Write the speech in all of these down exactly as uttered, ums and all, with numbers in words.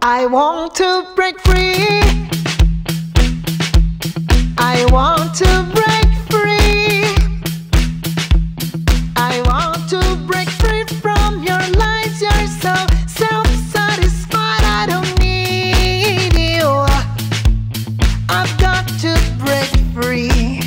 I want to break free. I want to break free. I want to break free from your lies. You're so self-satisfied. I don't need you. I've got to break free.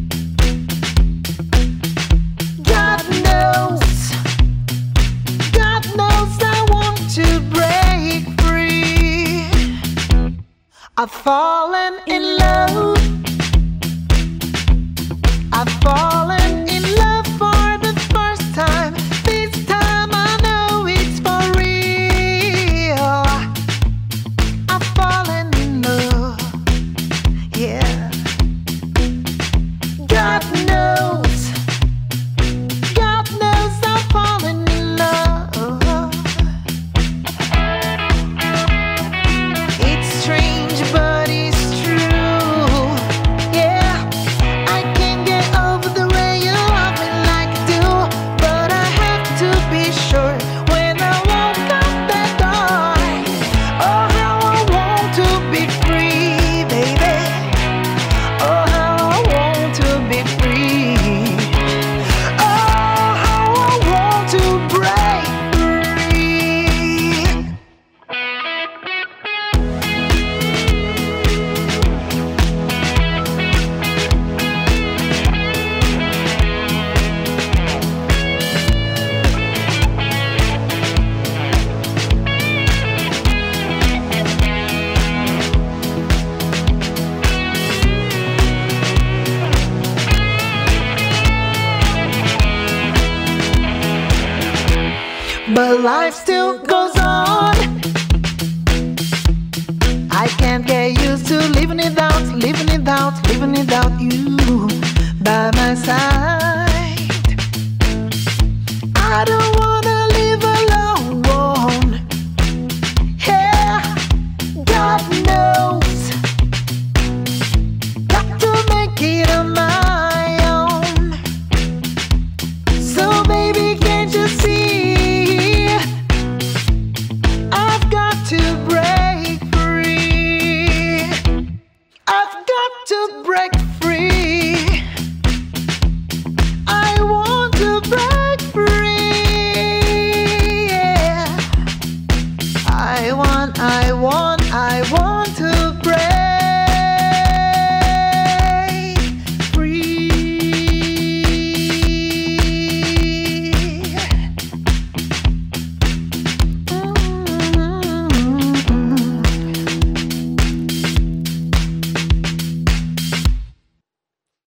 God knows, God knows I want to break free. I've fallen in love. I've fallen in love for the first time. This time I know it's for real. I've fallen in love, yeah. God knows, God knows I've fallen in love. It's strange but it's true, yeah. I can't get over the way you love me like you do, but I have to be sure when I walk out that door. Oh, how I want to be free, baby. Oh, how I want to be free. Oh, how I want to break free. But life still goes on. I can't get used to living without, living without, living without you by my side.